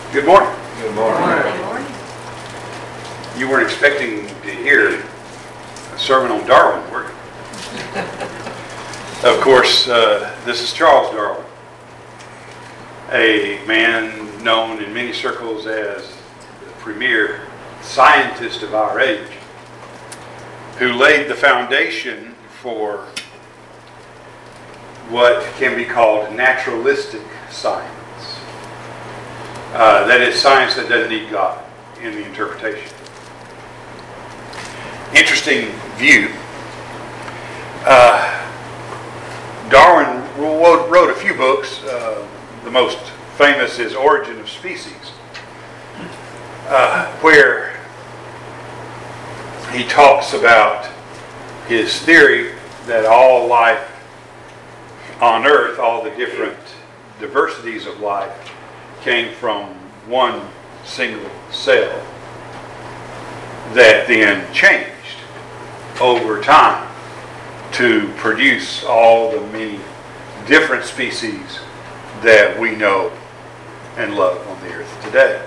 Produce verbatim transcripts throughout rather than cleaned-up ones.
Good morning. Good morning. Good morning. You weren't expecting to hear a sermon on Darwin, were you? Of course, uh, this is Charles Darwin, a man known in many circles as the premier scientist of our age, who laid the foundation for what can be called naturalistic science. Uh, that is science that doesn't need God in the interpretation. Interesting view. Uh, Darwin wrote, wrote a few books. Uh, the most famous is Origin of Species, uh, where he talks about his theory that all life on Earth, all the different diversities of life, came from one single cell that then changed over time to produce all the many different species that we know and love on the earth today.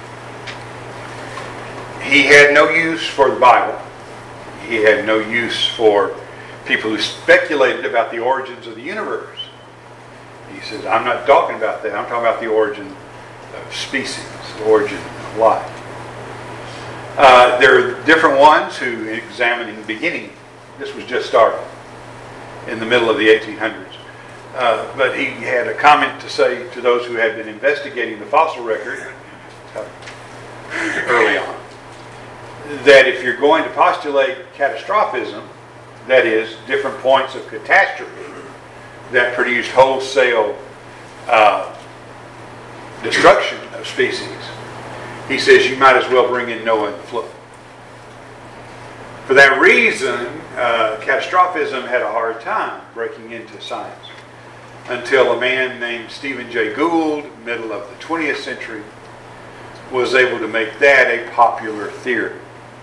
He had no use for the Bible. He had no use for people who speculated about the origins of the universe. He says, I'm not talking about that. I'm talking about the origin of species, the origin of life. Uh, there are different ones who examine in the beginning. This was just started in the middle of the eighteen hundreds. Uh, but he had a comment to say to those who had been investigating the fossil record uh, early on, that if you're going to postulate catastrophism, that is, different points of catastrophe that produced wholesale uh, destruction of species, he says you might as well bring in Noah and the flood. For that reason, uh, catastrophism had a hard time breaking into science until a man named Stephen Jay Gould, middle of the twentieth century, was able to make that a popular theory.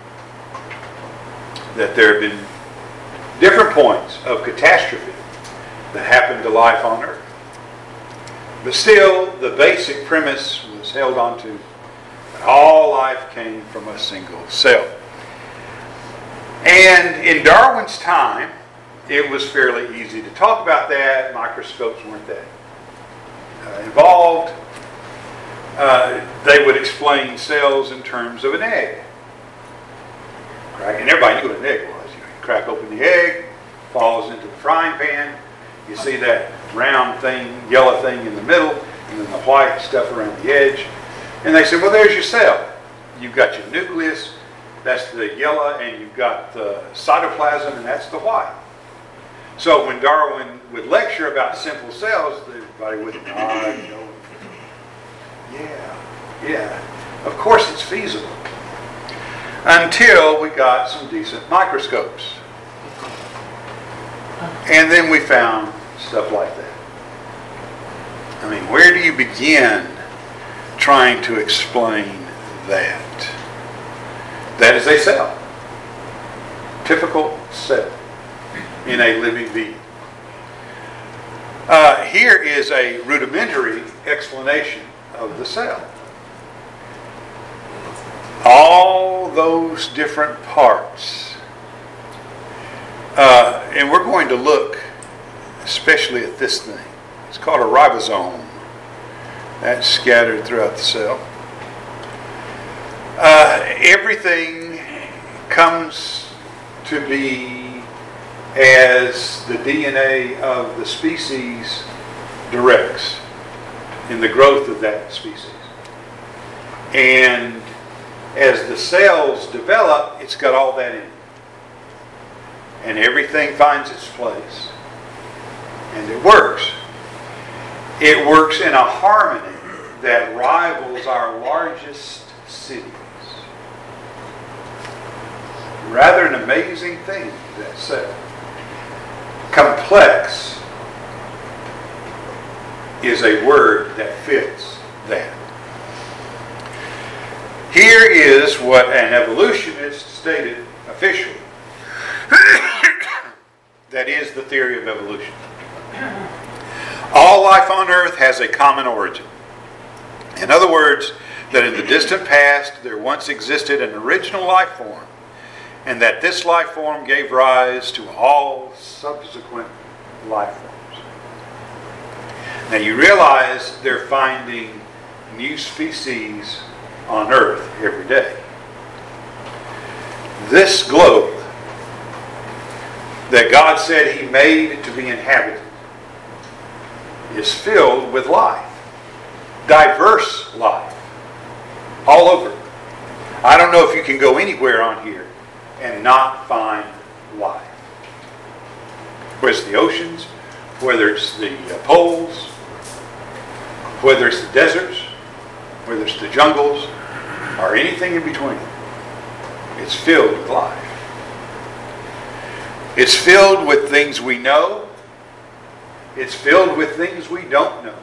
That there have been different points of catastrophe that happened to life on Earth. But still, the basic premise was held onto that all life came from a single cell. And in Darwin's time, it was fairly easy to talk about that. Microscopes weren't that uh, involved. Uh, they would explain cells in terms of an egg. Right? And everybody knew what an egg was. You crack open the egg, falls into the frying pan. You see that round thing, yellow thing in the middle, and then the white stuff around the edge. And they said, well, there's your cell. You've got your nucleus, that's the yellow, and you've got the cytoplasm, and that's the white. So when Darwin would lecture about simple cells, everybody would nod, you know, yeah, yeah, of course it's feasible. Until we got some decent microscopes. And then we found stuff like that. I mean, where do you begin trying to explain that? That is a cell. Typical cell in a living being. Uh, here is a rudimentary explanation of the cell. All those different parts. Uh, and we're going to look especially at this thing. It's called a ribosome. That's scattered throughout the cell. Uh, everything comes to be as the D N A of the species directs in the growth of that species. And as the cells develop, it's got all that in it. And everything finds its place. And it works. It works in a harmony that rivals our largest cities. Rather an amazing thing, that cell. Complex is a word that fits that. Here is what an evolutionist stated officially. That is the theory of evolution. All life on Earth has a common origin. In other words, that in the distant past there once existed an original life form, and that this life form gave rise to all subsequent life forms. Now you realize they're finding new species on Earth every day. This globe that God said He made to be inhabited is filled with life. Diverse life. All over. I don't know if you can go anywhere on here and not find life. Whether it's the oceans, whether it's the uh, poles, whether it's the deserts, whether it's the jungles, or anything in between. It's filled with life. It's filled with things we know. It's filled with things we don't know.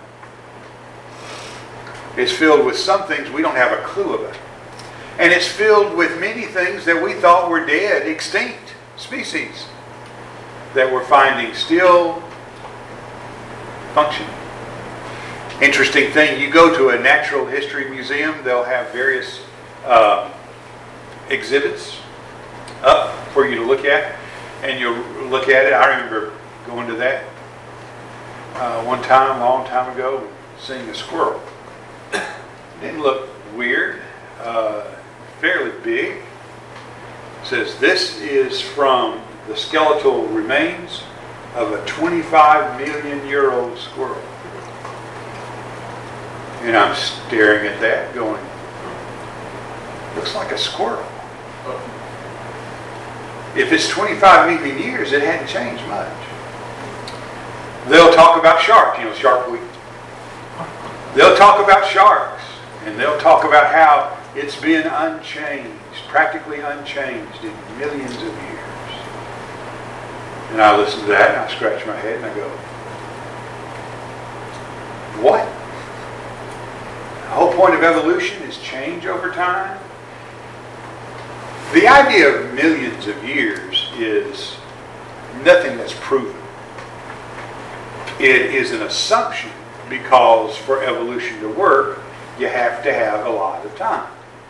It's filled with some things we don't have a clue about. And it's filled with many things that we thought were dead, extinct species that we're finding still functioning. Interesting thing, you go to a natural history museum, they'll have various uh, exhibits up for you to look at, and you'll look at it. I remember going to that uh, one time, a long time ago, seeing a squirrel. It didn't look weird, uh, fairly big. It says this is from the skeletal remains of a twenty-five million year old squirrel. And I'm staring at that going, looks like a squirrel. If it's twenty-five million years, it hadn't changed much. They'll talk about sharks, you know, Shark Week. They'll talk about sharks, and they'll talk about how it's been unchanged, practically unchanged in millions of years. And I listen to that, and I scratch my head, and I go, what? The whole point of evolution is change over time. The idea of millions of years is nothing that's proven. It is an assumption because for evolution to work, you have to have a lot of time.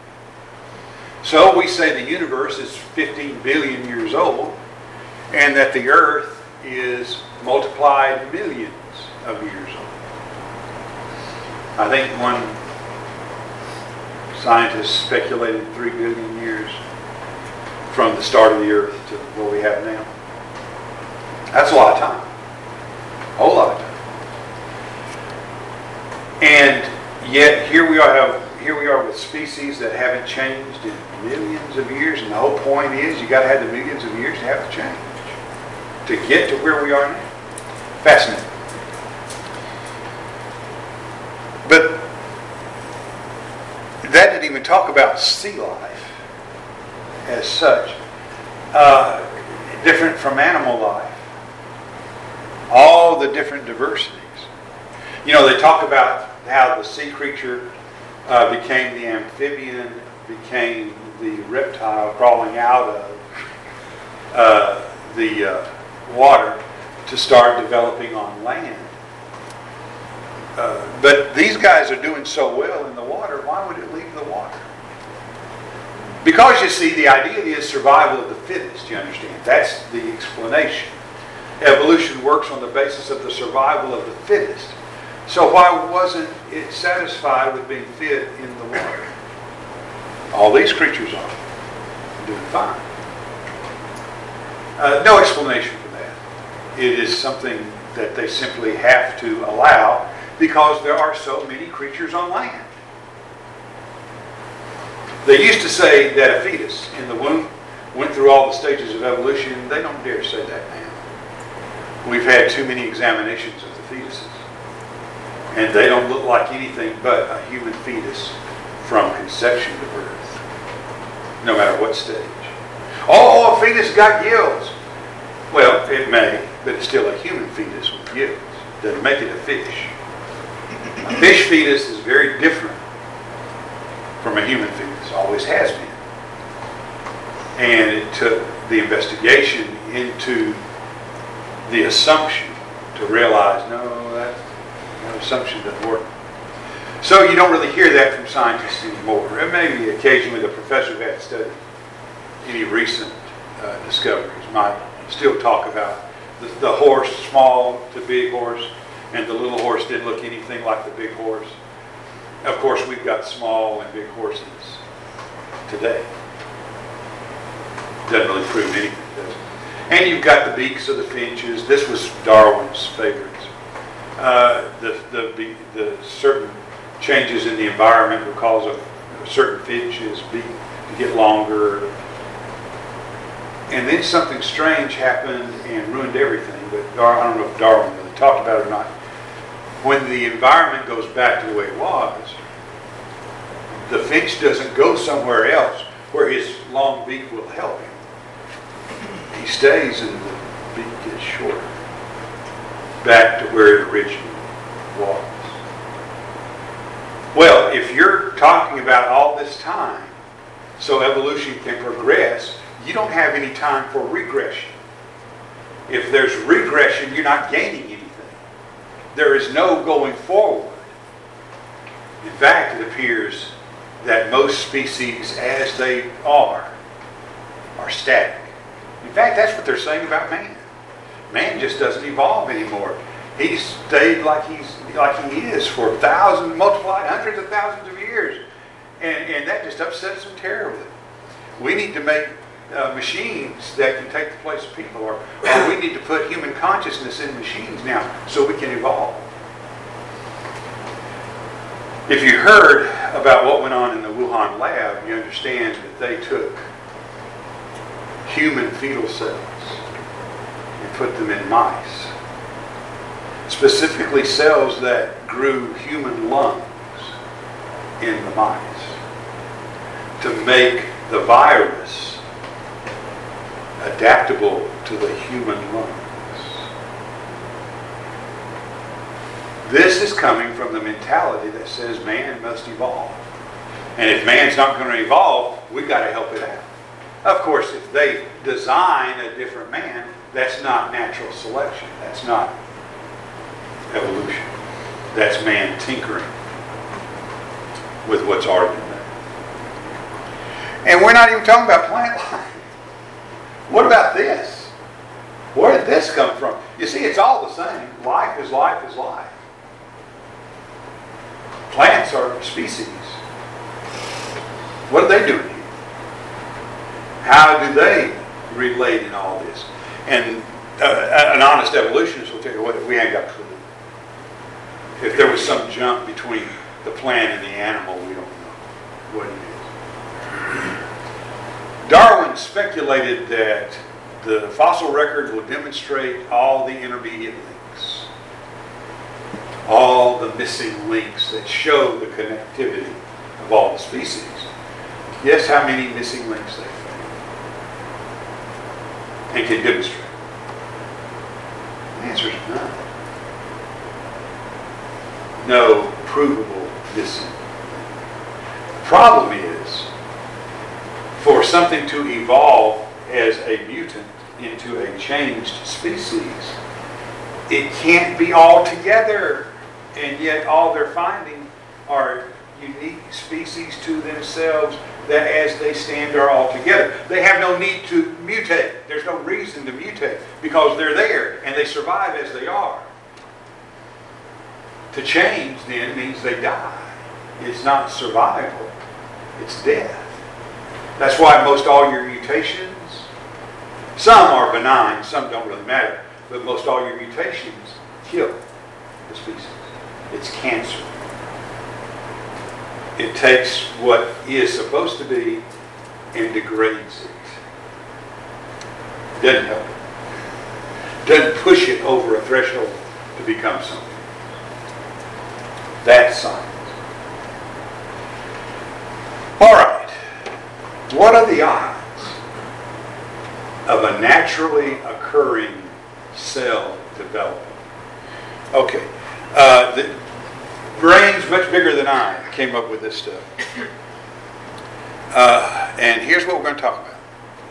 So we say the universe is fifteen billion years old, and that the Earth is multiplied millions of years old. I think one scientist speculated three billion years from the start of the Earth to what we have now. That's a lot of time. A whole lot of time. And yet here we are have here we are with species that haven't changed in millions of years, and the whole point is you gotta have the millions of years to have to change. To get to where we are now. Fascinating. But that didn't even talk about sea life as such. Uh, different from animal life. All the different diversities. You know, they talk about how the sea creature uh, became the amphibian, became the reptile crawling out of uh, the uh, water to start developing on land. Uh, but these guys are doing so well in the water, why would it leave the water? Because you see, the idea is survival of the fittest, you understand? That's the explanation. Evolution works on the basis of the survival of the fittest. So why wasn't it satisfied with being fit in the water? All these creatures are doing fine. Uh, no explanation for that. It is something that they simply have to allow because there are so many creatures on land. They used to say that a fetus in the womb went through all the stages of evolution. They don't dare say that now. We've had too many examinations of the fetuses. And they don't look like anything but a human fetus from conception to birth. No matter what stage. Oh, a fetus got gills. Well, it may, but it's still a human fetus with gills. Doesn't make it a fish. A fish fetus is very different from a human fetus. Always has been. And it took the investigation into the assumption to realize, no, that, that assumption doesn't work. So you don't really hear that from scientists anymore. And maybe occasionally the professor who had studied any recent uh, discoveries might still talk about the, the horse, small to big horse, and the little horse didn't look anything like the big horse. Of course, we've got small and big horses today. Doesn't really prove anything, does it? And you've got the beaks of the finches. This was Darwin's favorites. Uh, the, the, the certain changes in the environment will cause a, a certain finch's beak to get longer. And then something strange happened and ruined everything. But Dar- I don't know if Darwin really talked about it or not. When the environment goes back to the way it was, the finch doesn't go somewhere else where his long beak will help him. He stays and the beak gets shorter, back to where it originally was. Well, if you're talking about all this time, so evolution can progress, you don't have any time for regression. If there's regression, you're not gaining anything. There is no going forward. In fact, it appears that most species, as they are, are static. In fact, that's what they're saying about man. Man just doesn't evolve anymore. He's stayed like he's like he is for thousands, multiplied hundreds of thousands of years, and and that just upsets him terribly. We need to make uh, machines that can take the place of people, or, or we need to put human consciousness in machines now so we can evolve. If you heard about what went on in the Wuhan lab, you understand that they took human fetal cells and put them in mice. Specifically cells that grew human lungs in the mice to make the virus adaptable to the human lungs. This is coming from the mentality that says man must evolve. And if man's not going to evolve, we've got to help it out. Of course, if they design a different man, that's not natural selection. That's not evolution. That's man tinkering with what's already been there. And we're not even talking about plant life. What about this? Where did this come from? You see, it's all the same. Life is life is life. Plants are species. What are they doing here? How do they relate in all this? And uh, an honest evolutionist will tell you what, we ain't got a clue. If there was some jump between the plant and the animal, we don't know what it is. Darwin speculated that the fossil record will demonstrate all the intermediate links, all the missing links that show the connectivity of all the species. Guess how many missing links they found and can demonstrate? The answer is none. No provable missing. The problem is, for something to evolve as a mutant into a changed species, it can't be all together, and yet all they're finding are unique species to themselves that as they stand are all together. They have no need to mutate. There's no reason to mutate because they're there and they survive as they are. To change then means they die. It's not survival, it's death. That's why most all your mutations, some are benign, some don't really matter, but most all your mutations kill the species. It's cancer. It takes what is supposed to be and degrades it. Doesn't help it. Doesn't push it over a threshold to become something. That's science. All right. What are the odds of a naturally occurring cell developing? Okay. Uh, the brain's much bigger than I came up with this stuff. Uh, and here's what we're going to talk about.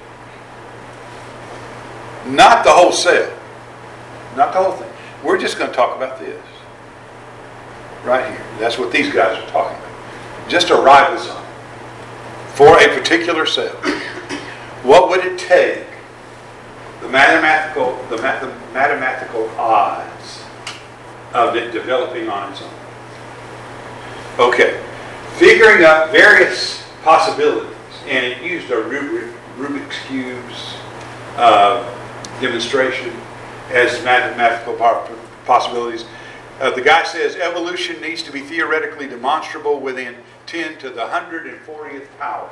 Not the whole cell. Not the whole thing. We're just going to talk about this. Right here. That's what these guys are talking about. Just a ribosome for a particular cell. What would it take? The mathematical, the math, mathematical odds of it developing on its own. Okay. Figuring out various possibilities, and it used a Rubik, Rubik's Cube's uh, demonstration as mathematical possibilities. Uh, the guy says evolution needs to be theoretically demonstrable within ten to the one hundred fortieth power.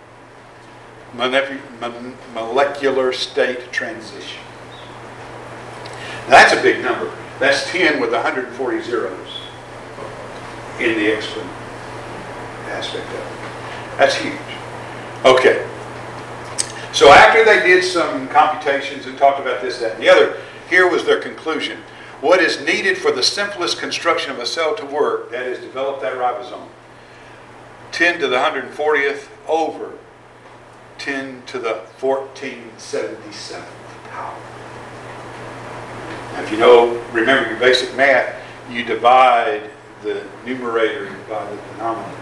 Molecular state transitions. Now that's a big number. That's ten with one hundred forty zeros in the exponent aspect of it. That's huge. Okay. So after they did some computations and talked about this, that, and the other, here was their conclusion. What is needed for the simplest construction of a cell to work, that is, develop that ribosome, ten to the one hundred fortieth over ten to the fourteen seventy-seventh power. Now, if you know, remember your basic math, you divide the numerator by the denominator.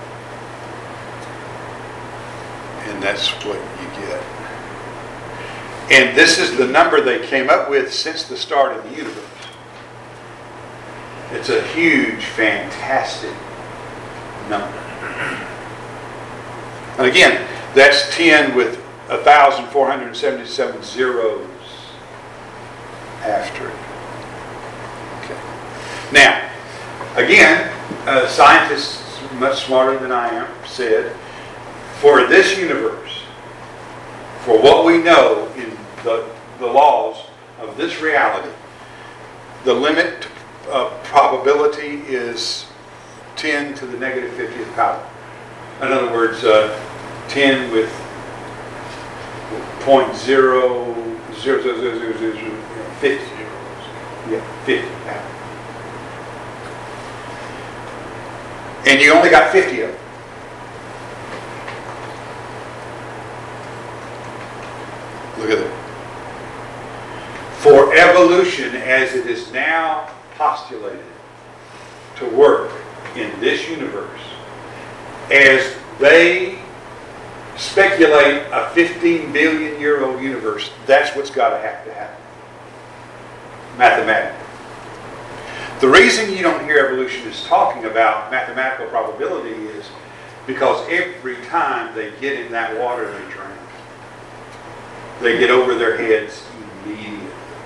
And that's what you get. And this is the number they came up with since the start of the universe. It's a huge, fantastic number. And again, that's ten with one thousand four hundred seventy-seven zeros after it. Okay. Now, again, uh, scientists much smarter than I am said, for this universe, for what we know in the, the laws of this reality, the limit to uh, probability is ten to the negative fiftieth power. In other words, uh, ten with point zero zero zero zero zero zero zero fifty zeros. Yeah, fifty power. And you only got fifty of them. Look at that. For evolution as it is now postulated to work in this universe, as they speculate a fifteen billion year old universe, that's what's got to have to happen. Mathematically. The reason you don't hear evolutionists talking about mathematical probability is because every time they get in that water, they drown. They get over their heads immediately.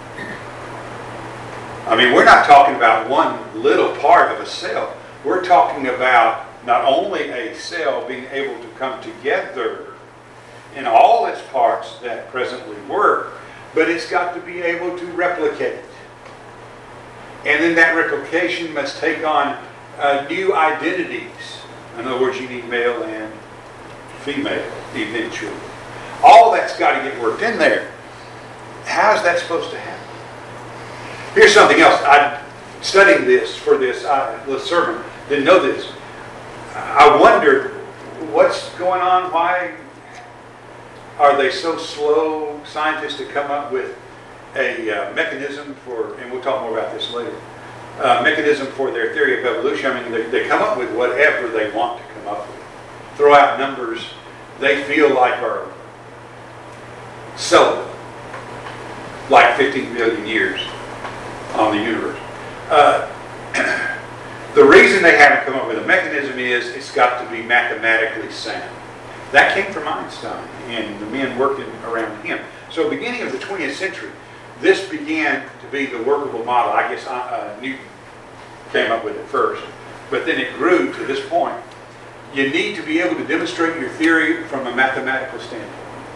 I mean, we're not talking about one little part of a cell. We're talking about not only a cell being able to come together in all its parts that presently work, but it's got to be able to replicate. And then that replication must take on uh, new identities. In other words, you need male and female eventually. All that's got to get worked in there. How is that supposed to happen? Here's something else. I studying this for this uh, little sermon. Didn't know this. I wondered what's going on. Why are they so slow, scientists, to come up with a uh, mechanism for, and we'll talk more about this later, uh, mechanism for their theory of evolution. I mean, they, they come up with whatever they want to come up with. Throw out numbers they feel like are celibate, like fifteen billion years on the universe. Uh, the reason they haven't come up with a mechanism is it's got to be mathematically sound. That came from Einstein and the men working around him. So beginning of the twentieth century, this began to be the workable model. I guess uh, Newton came up with it first, but then it grew to this point. You need to be able to demonstrate your theory from a mathematical standpoint.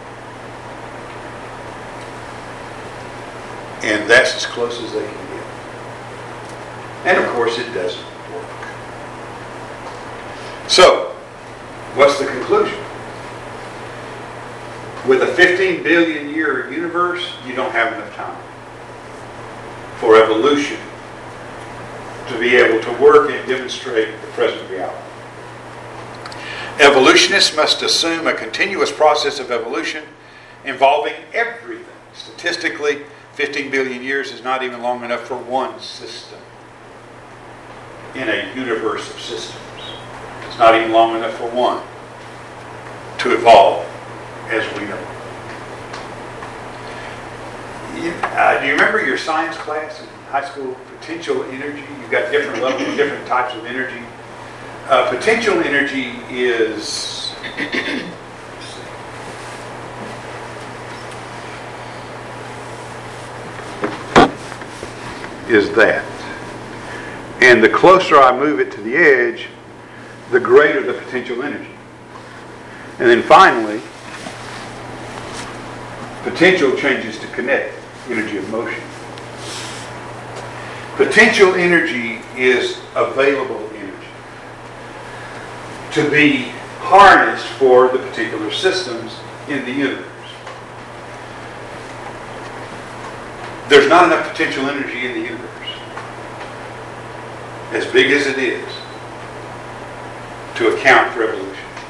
And that's as close as they can get. And of course it doesn't work. So, what's the conclusion? With a fifteen billion year universe, you don't have enough time for evolution to be able to work and demonstrate the present reality. Evolutionists must assume a continuous process of evolution involving everything. Statistically, fifteen billion years is not even long enough for one system. in a universe of systems. It's not even long enough for one to evolve as we know. You, uh, do you remember your science class in high school? Potential energy. You've got different levels, different types of energy. Uh, potential energy is is that. And the closer I move it to the edge, the greater the potential energy. And then finally, potential changes to kinetic, energy of motion. Potential energy is available energy to be harnessed for the particular systems in the universe. There's not enough potential energy in the universe, as big as it is, to account for evolution.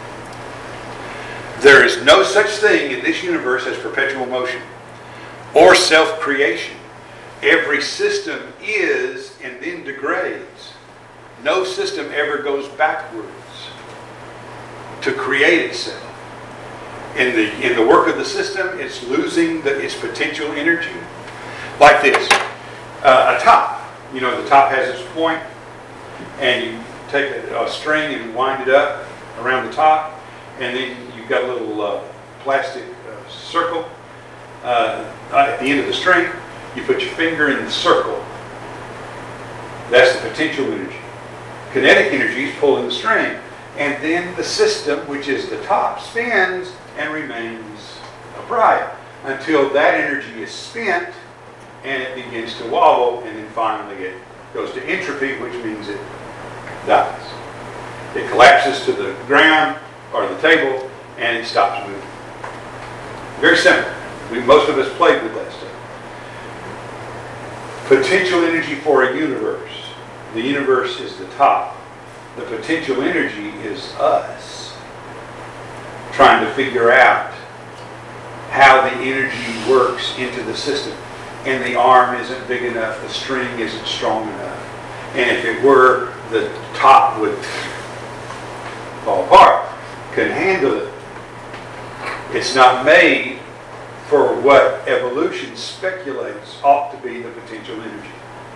There is no such thing in this universe as perpetual motion or self-creation. Every system is and then degrades. No system ever goes backwards to create itself. In the in the work of the system, it's losing the, its potential energy. Like this, uh, a top. You know, the top has its point, and you take a, a string and wind it up around the top, and then you've got a little uh, plastic uh, circle uh, at the end of the string. You put your finger in the circle. That's the potential energy. Kinetic energy is pulling the string, and then the system, which is the top, spins and remains upright until that energy is spent and it begins to wobble, and then finally it goes to entropy, which means it dies. It collapses to the ground or the table, and it stops moving. Very simple. We, most of us played with that stuff. Potential energy for a universe. The universe is the top. The potential energy is us trying to figure out how the energy works into the system. And the arm isn't big enough, the string isn't strong enough. And if it were, the top would fall apart. Couldn't handle it. It's not made for what evolution speculates ought to be the potential energy.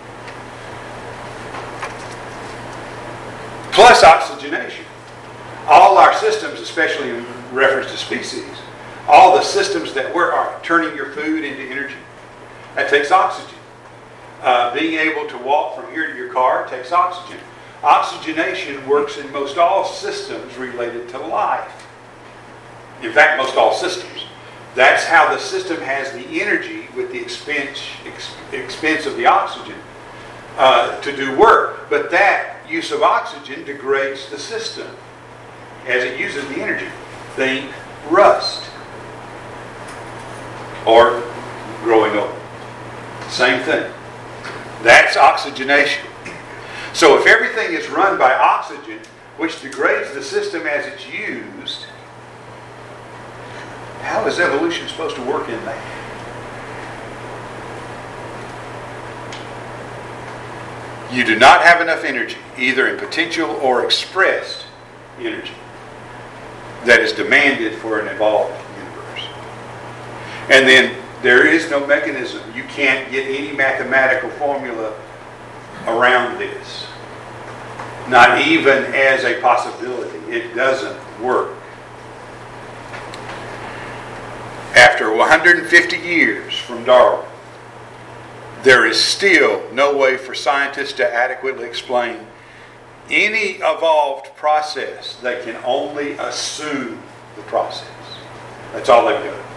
Plus oxygenation. All our systems, especially in reference to species, all the systems that we're are turning your food into energy, that takes oxygen. Uh, being able to walk from here to your car takes oxygen. Oxygenation works in most all systems related to life. In fact, most all systems. That's how the system has the energy with the expense, ex, expense of the oxygen uh, to do work. But that use of oxygen degrades the system as it uses the energy. Think rust or growing old. Same thing. That's oxygenation. So if everything is run by oxygen, which degrades the system as it's used, how is evolution supposed to work in that? You do not have enough energy, either in potential or expressed energy, that is demanded for an evolved universe. And then there is no mechanism. You can't get any mathematical formula around this. Not even as a possibility. It doesn't work. After one hundred fifty years from Darwin, there is still no way for scientists to adequately explain any evolved process. They can only assume the process. That's all they've got.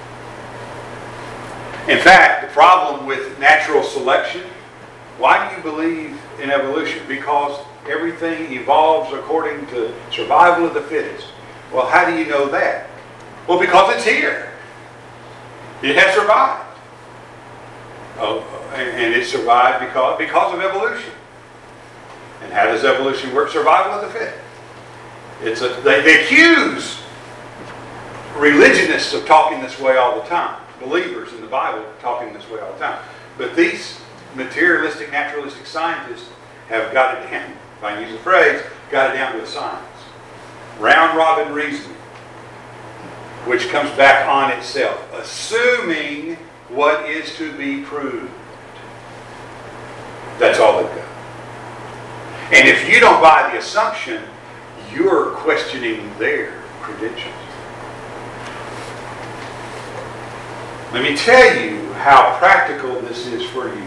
In fact, the problem with natural selection, why do you believe in evolution? Because everything evolves according to survival of the fittest. Well, how do you know that? Well, because it's here. It has survived. Oh, and it survived because, because of evolution. And how does evolution work? Survival of the fittest. It's a, they, they accuse religionists of talking this way all the time. Believers in the Bible talking this way all the time. But these materialistic, naturalistic scientists have got it down. if I can use the phrase, got it down to a science. Round robin reasoning, which comes back on itself, assuming what is to be proved. That's all they've got. And if you don't buy the assumption, you're questioning their credentials. Let me tell you how practical this is for you.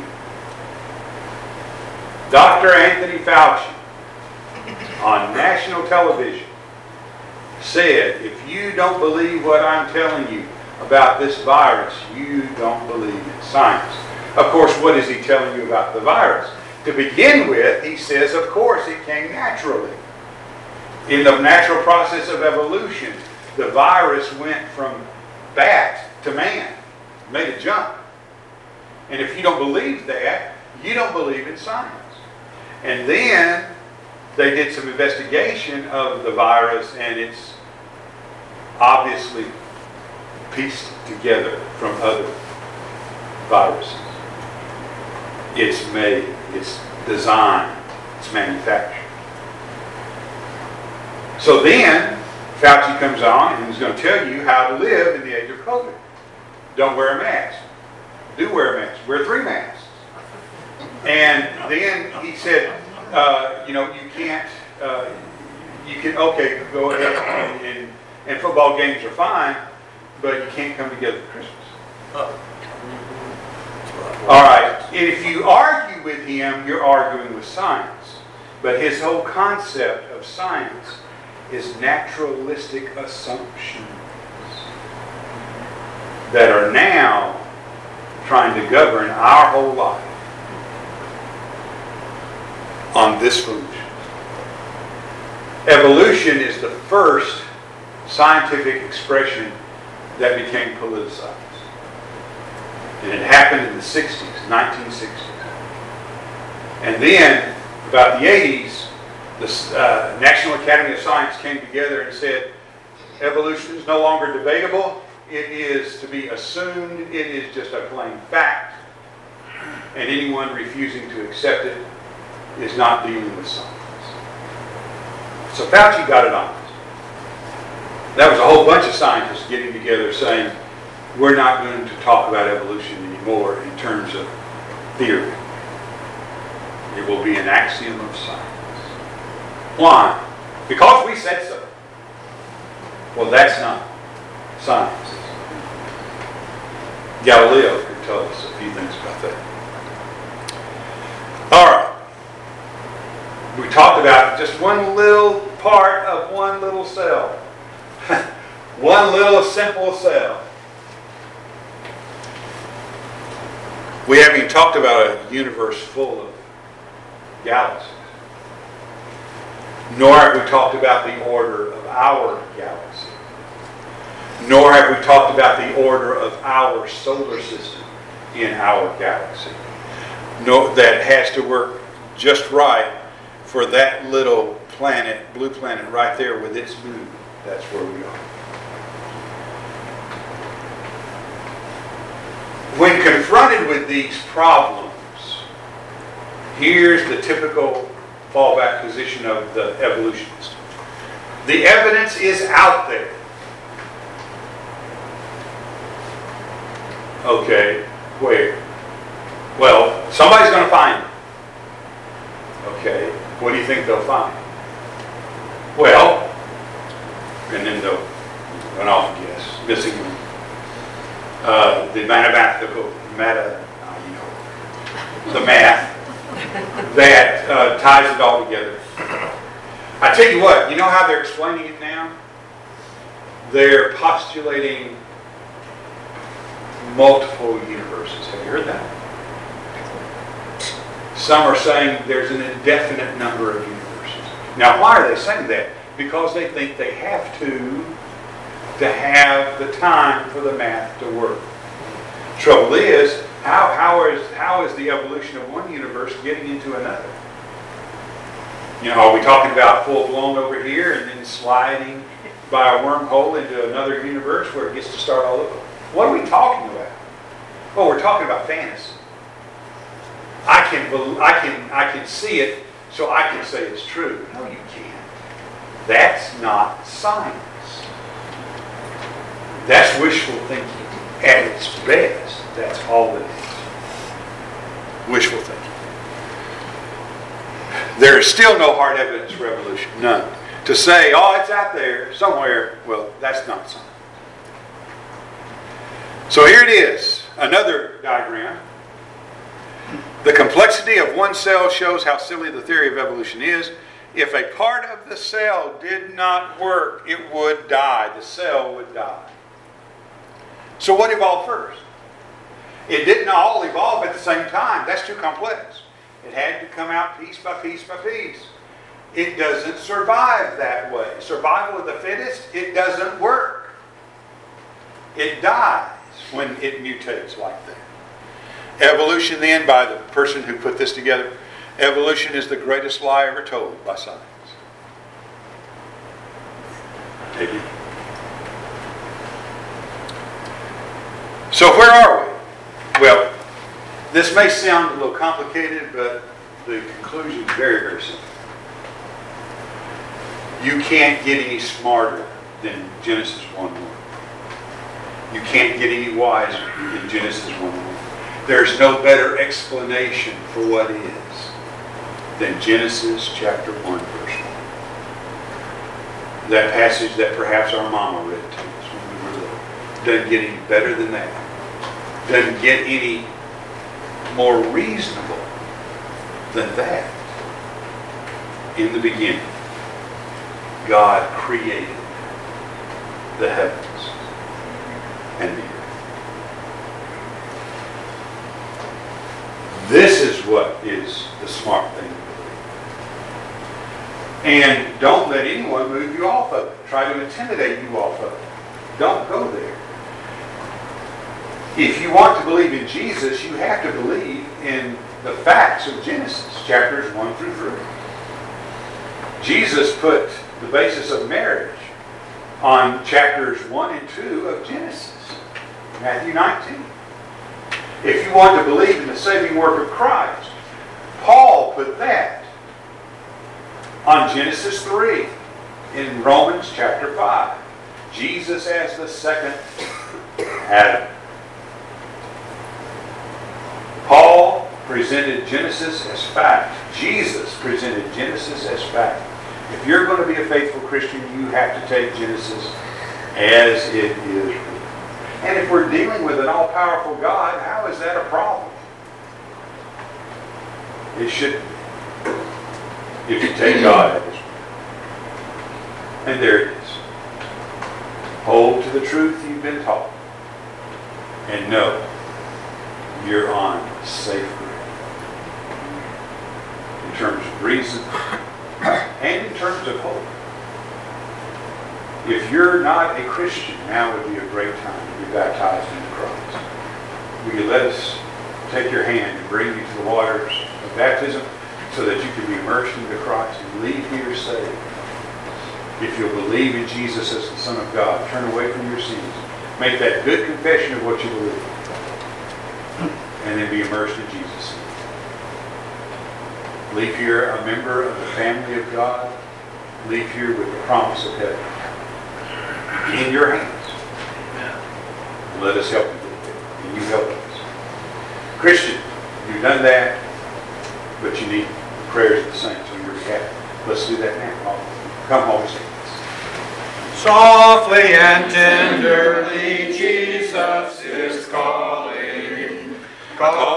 Doctor Anthony Fauci on national television said, if you don't believe what I'm telling you about this virus, you don't believe in science. Of course, what is he telling you about the virus? To begin with, he says, of course, it came naturally. In the natural process of evolution, the virus went from bat to man, made a jump. And if you don't believe that, you don't believe in science. And then they did some investigation of the virus, and it's obviously pieced together from other viruses. It's made, it's designed, it's manufactured. So then, Fauci comes on and he's going to tell you how to live in the age of COVID. Don't wear a mask. Do wear a mask. Wear three masks. And then he said, uh, you know, you can't, uh, you can, okay, go ahead and, and, and football games are fine, but you can't come together for Christmas. Oh. All right. If you argue with him, you're arguing with science. But his whole concept of science is naturalistic assumptions that are now trying to govern our whole life on this foolishness. Evolution is the first scientific expression that became politicized. And it happened in the sixties, nineteen sixties. And then, about the eighties, the uh, National Academy of Science came together and said, evolution is no longer debatable. It is to be assumed. It is just a plain fact. And anyone refusing to accept it is not dealing with science. So Fauci got it on. That was a whole bunch of scientists getting together saying, we're not going to talk about evolution anymore in terms of theory. It will be an axiom of science. Why? Because we said so. Well, that's not science. Galileo could tell us a few things about that. All right. We talked about just one little part of one little cell. One little simple cell. We haven't even talked about a universe full of galaxies. Nor have we talked about the order of our galaxy. Nor have we talked about the order of our solar system in our galaxy. No, that has to work just right for that little planet, blue planet right there with its moon. That's where we are. When confronted with these problems, here's the typical fallback position of the evolutionist. The evidence is out there. Okay, where? Well, somebody's going to find it. Okay, what do you think they'll find? Well, and then they'll run off and guess, missing them. Uh, the mathematical, meta, uh, you know, the math that uh, ties it all together. I tell you what, you know how they're explaining it now? They're postulating multiple universes. Have you heard that? Some are saying there's an indefinite number of universes. Now, why are they saying that? Because they think they have to to have the time for the math to work. Trouble is, how, how is how is the evolution of one universe getting into another? You know, are we talking about full-blown over here and then sliding by a wormhole into another universe where it gets to start all over? What are we talking about? Oh, we're talking about fantasy. I can I can I can see it so I can say it's true. No, you can't. That's not science. That's wishful thinking at its best. That's all it is. Wishful thinking. There is still no hard evidence for evolution. None. To say, oh, it's out there somewhere, well, that's not science. So here it is. Another diagram. The complexity of one cell shows how silly the theory of evolution is. If a part of the cell did not work, it would die. The cell would die. So what evolved first? It didn't all evolve at the same time. That's too complex. It had to come out piece by piece by piece. It doesn't survive that way. Survival of the fittest, it doesn't work. It dies when it mutates like that. Evolution then, by the person who put this together, evolution is the greatest lie ever told by science. Amen. So where are we? Well, this may sound a little complicated, but the conclusion is very, very simple. You can't get any smarter than Genesis one one. You can't get any wiser than Genesis one one. There's no better explanation for what is than Genesis chapter one, verse one. That passage that perhaps our mama read to us when we were little. Doesn't get any better than that. Doesn't get any more reasonable than that. In the beginning, God created the heavens and the earth. This is what is the smart thing to believe. And don't let anyone move you off of it. Try to intimidate you off of it. Don't go there. If you want to believe in Jesus, you have to believe in the facts of Genesis, chapters one through three. Jesus put the basis of marriage on chapters one and two of Genesis, Matthew nineteen. If you want to believe in the saving work of Christ, Paul put that on Genesis three in Romans chapter five. Jesus as the second Adam. Paul presented Genesis as fact. Jesus presented Genesis as fact. If you're going to be a faithful Christian, you have to take Genesis as it is written. And if we're dealing with an all-powerful God, how is that a problem? It shouldn't be. If you take God at His word. And there it is. Hold to the truth you've been taught. And know you're on safe ground. In terms of reason and in terms of hope. If you're not a Christian, now would be a great time to be baptized into Christ. Will you let us take your hand and bring you to the waters of baptism so that you can be immersed into Christ and leave here saved? If you'll believe in Jesus as the Son of God, turn away from your sins, make that good confession of what you believe, and then be immersed in Jesus. Leave here a member of the family of God. Leave here with the promise of heaven in your hands. And let us help you get there. And you help us. Christian, you've done that, but you need the prayers of the saints on your behalf. Let's do that now. Come home, saints. Softly and tenderly Jesus is calling. Calling.